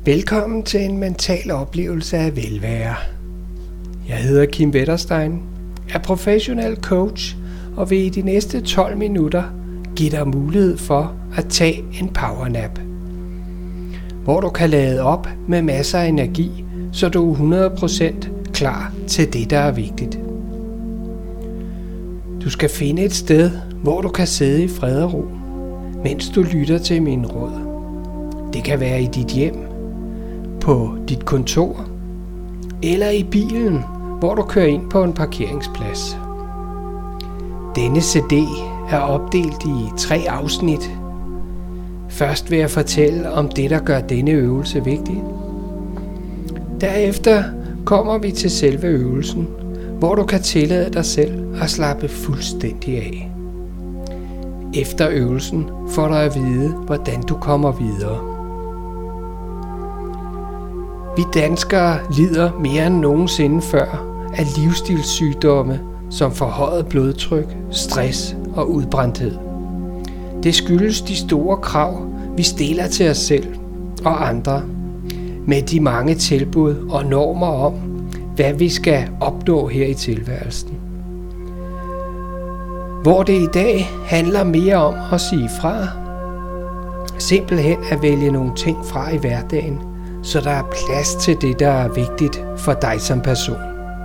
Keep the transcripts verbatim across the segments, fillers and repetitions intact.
Velkommen til en mental oplevelse af velvære. Jeg hedder Kim Wetterstein, er professionel coach og vil i de næste tolv minutter give dig mulighed for at tage en powernap, hvor du kan lade op med masser af energi, så du er hundrede procent klar til det, der er vigtigt. Du skal finde et sted, hvor du kan sidde i fred og ro, mens du lytter til mine råd. Det kan være i dit hjem, på dit kontor eller i bilen, hvor du kører ind på en parkeringsplads. Denne C D er opdelt i tre afsnit. Først vil jeg fortælle om det, der gør denne øvelse vigtig. Derefter kommer vi til selve øvelsen, hvor du kan tillade dig selv at slappe fuldstændig af. Efter øvelsen får du at vide, hvordan du kommer videre. Vi danskere lider mere end nogensinde før af livsstilssygdomme som forhøjet blodtryk, stress og udbrændthed. Det skyldes de store krav, vi stiller til os selv og andre, med de mange tilbud og normer om, hvad vi skal opnå her i tilværelsen. Hvor det i dag handler mere om at sige fra, simpelthen at vælge nogle ting fra i hverdagen, så der er plads til det, der er vigtigt for dig som person.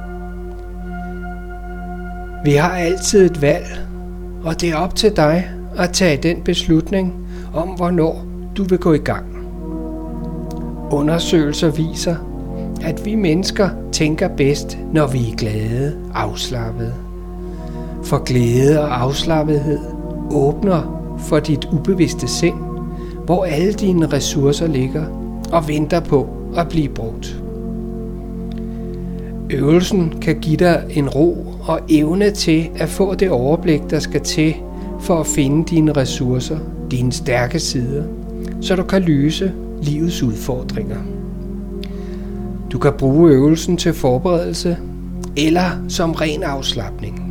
Vi har altid et valg, og det er op til dig at tage den beslutning om, hvornår du vil gå i gang. Undersøgelser viser, at vi mennesker tænker bedst, når vi er glade, afslappede. For glæde og afslappethed åbner for dit ubevidste sind, hvor alle dine ressourcer ligger og venter på at blive brugt. Øvelsen kan give dig en ro og evne til at få det overblik, der skal til for at finde dine ressourcer, dine stærke sider, så du kan løse livets udfordringer. Du kan bruge øvelsen til forberedelse eller som ren afslapning.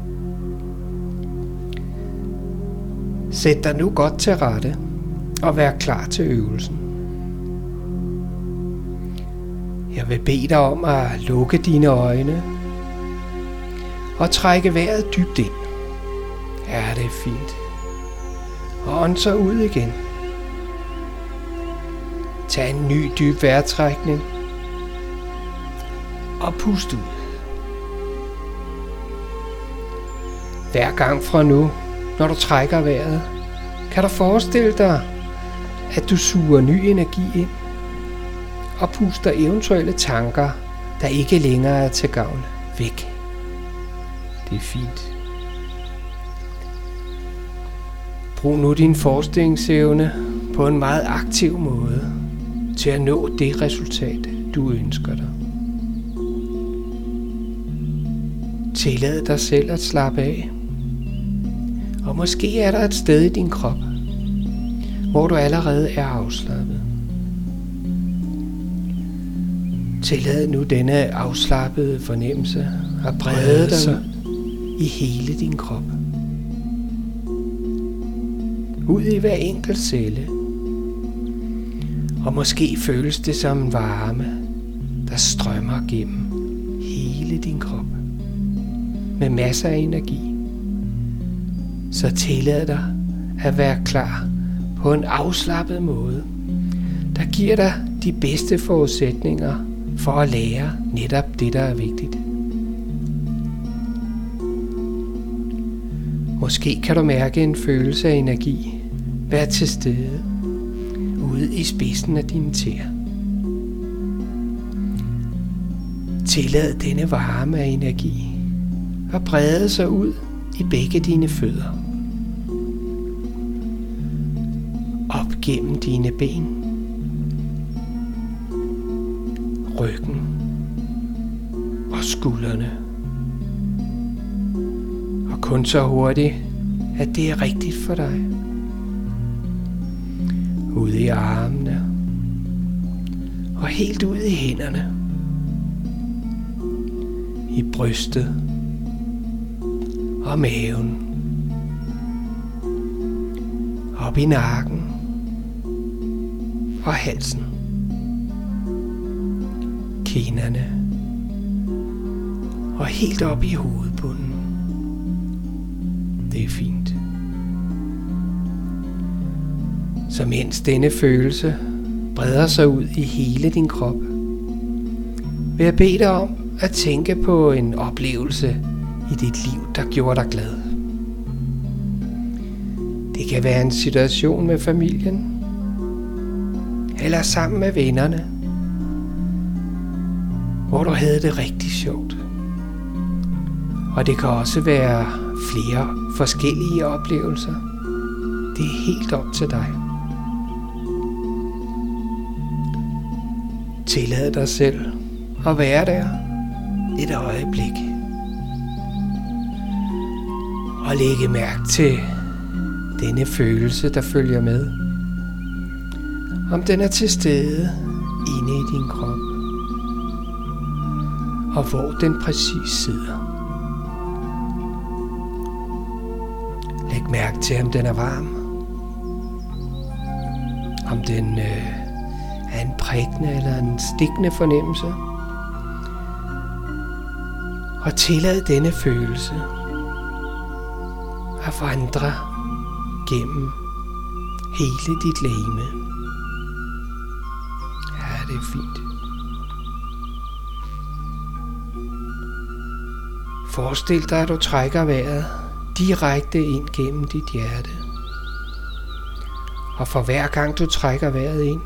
Sæt dig nu godt til rette og vær klar til øvelsen. Jeg vil bede dig om at lukke dine øjne og trække vejret dybt ind. Ja, det er fint. Og ånd så ud igen. Tag en ny dyb vejrtrækning og pust ud. Hver gang fra nu, når du trækker vejret, kan du forestille dig, at du suger ny energi ind og puster eventuelle tanker, der ikke længere er til gavn, væk. Det er fint. Brug nu din forestillingsevne på en meget aktiv måde til at nå det resultat, du ønsker dig. Tillad dig selv at slappe af. Og måske er der et sted i din krop, hvor du allerede er afslappet. Tillad nu denne afslappede fornemmelse at brede dig i hele din krop. Ud i hver enkelt celle. Og måske føles det som en varme, der strømmer gennem hele din krop. Med masser af energi. Så tillad dig at være klar på en afslappet måde, der giver dig de bedste forudsætninger for at lære netop det, der er vigtigt. Måske kan du mærke en følelse af energi være til stede ude i spidsen af dine tæer. Tillad denne varme af energi at brede sig ud i begge dine fødder. Op gennem dine ben, ryggen og skuldrene. Og kun så hurtigt, at det er rigtigt for dig. Ud i armene og helt ud i hænderne. I brystet og maven. Op i nakken og halsen. kinderne og helt op i hovedbunden. Det er fint. Så mens denne følelse breder sig ud i hele din krop, vil jeg bede dig om at tænke på en oplevelse i dit liv, der gjorde dig glad. Det kan være en situation med familien, eller sammen med vennerne, hvor du havde det rigtig sjovt. Og det kan også være flere forskellige oplevelser. Det er helt op til dig. Tillad dig selv at være der et øjeblik. Og lægge mærke til denne følelse, der følger med. Om den er til stede inde i din krop. Og hvor den præcis sidder. Læg mærke til, om den er varm. Om den øh, er en prikkende eller en stikkende fornemmelse. Og tillad denne følelse at vandre gennem hele dit legeme. Ja, det er fint. Forestil dig, at du trækker vejret direkte ind gennem dit hjerte. Og for hver gang du trækker vejret ind,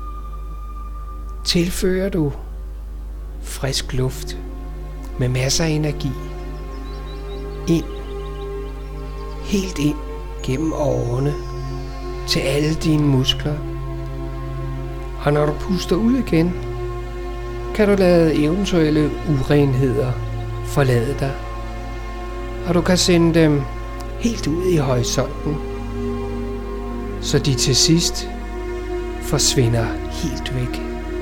tilfører du frisk luft med masser af energi ind, helt ind gennem årene til alle dine muskler. Og når du puster ud igen, kan du lade eventuelle urenheder forlade dig, og du kan sende dem helt ud i horisonten, så de til sidst forsvinder helt væk.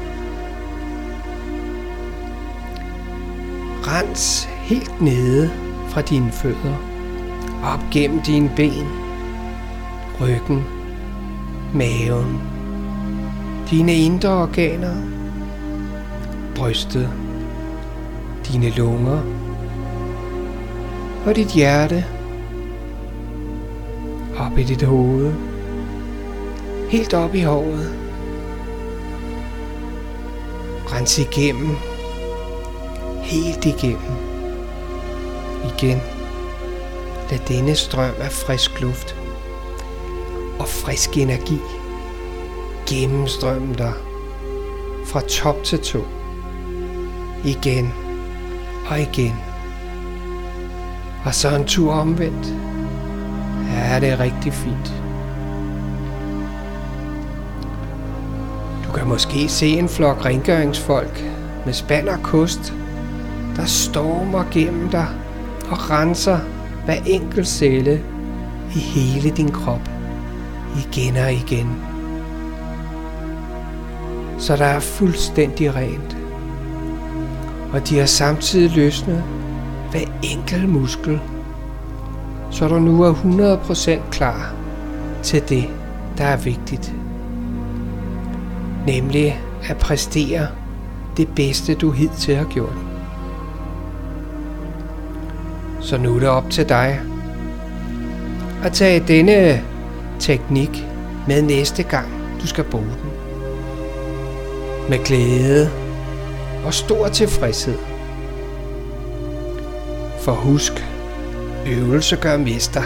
Rens helt nede fra dine fødder, op gennem dine ben, ryggen, maven, dine indre organer, brystet, dine lunger og dit hjerte, op i dit hoved, helt op i håret. Rens igennem, helt igennem. Igen. Lad denne strøm af frisk luft og frisk energi gennemstrømme dig fra top til tå. Igen og igen. Og så en tur omvendt. Ja, det er rigtig fint. Du kan måske se en flok rengøringsfolk med spand og kost, der stormer gennem dig og renser hver enkelt celle i hele din krop, igen og igen. Så der er fuldstændig rent. Og de har samtidig løsnet hver enkelt muskel, så du nu er hundrede procent klar til det, der er vigtigt. Nemlig at præstere det bedste, du hidtil har gjort. Så nu er det op til dig at tage denne teknik med næste gang, du skal bruge den. Med glæde og stor tilfredshed. For husk, øvelse gør mester.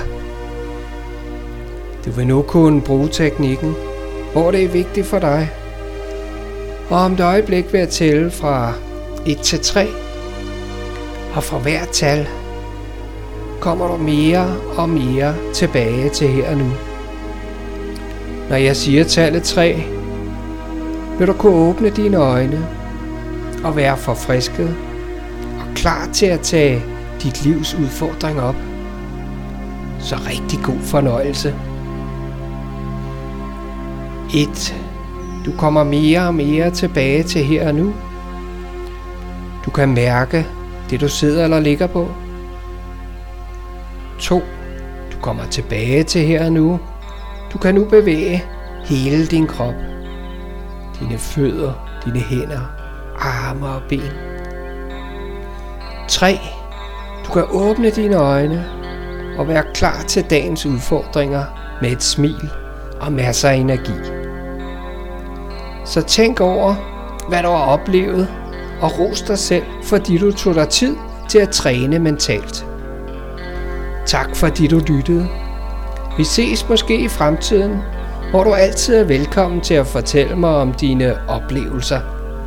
Du vil nu kunne bruge teknikken, hvor det er vigtigt for dig. Og om et øjeblik vil jeg tælle fra et til tre. Og fra hvert tal kommer du mere og mere tilbage til her og nu. Når jeg siger tallet tre, vil du kunne åbne dine øjne og være forfrisket og klar til at tage dit livs udfordring op. Så rigtig god fornøjelse. et. Du kommer mere og mere tilbage til her og nu. Du kan mærke det, du sidder eller ligger på. to. Du kommer tilbage til her og nu. Du kan nu bevæge hele din krop. Dine fødder, dine hænder, arme og ben. tre. Du kan åbne dine øjne og være klar til dagens udfordringer med et smil og masser af energi. Så tænk over, hvad du har oplevet, og ros dig selv, fordi du tog dig tid til at træne mentalt. Tak fordi du lyttede. Vi ses måske i fremtiden, hvor du altid er velkommen til at fortælle mig om dine oplevelser.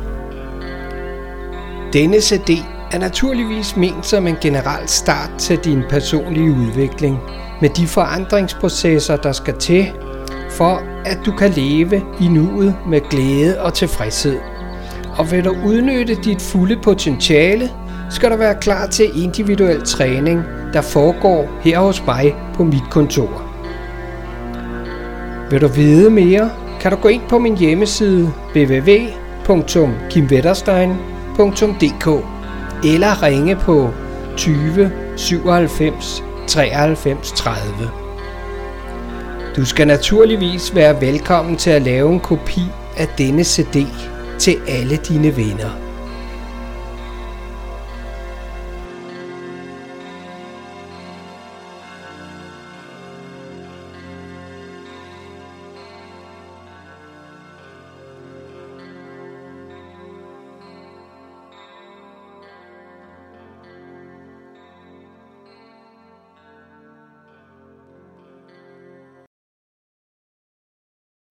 Denne C D er naturligvis ment som en generel start til din personlige udvikling, med de forandringsprocesser, der skal til, for at du kan leve i nuet med glæde og tilfredshed. Og vil du udnytte dit fulde potentiale, skal du være klar til individuel træning, der foregår her hos mig på mit kontor. Vil du vide mere, kan du gå ind på min hjemmeside w w w punktum kim wetterstein punktum d k eller ringe på tyve syvoghalvfems treoghalvfems tredive. Du skal naturligvis være velkommen til at lave en kopi af denne C D til alle dine venner.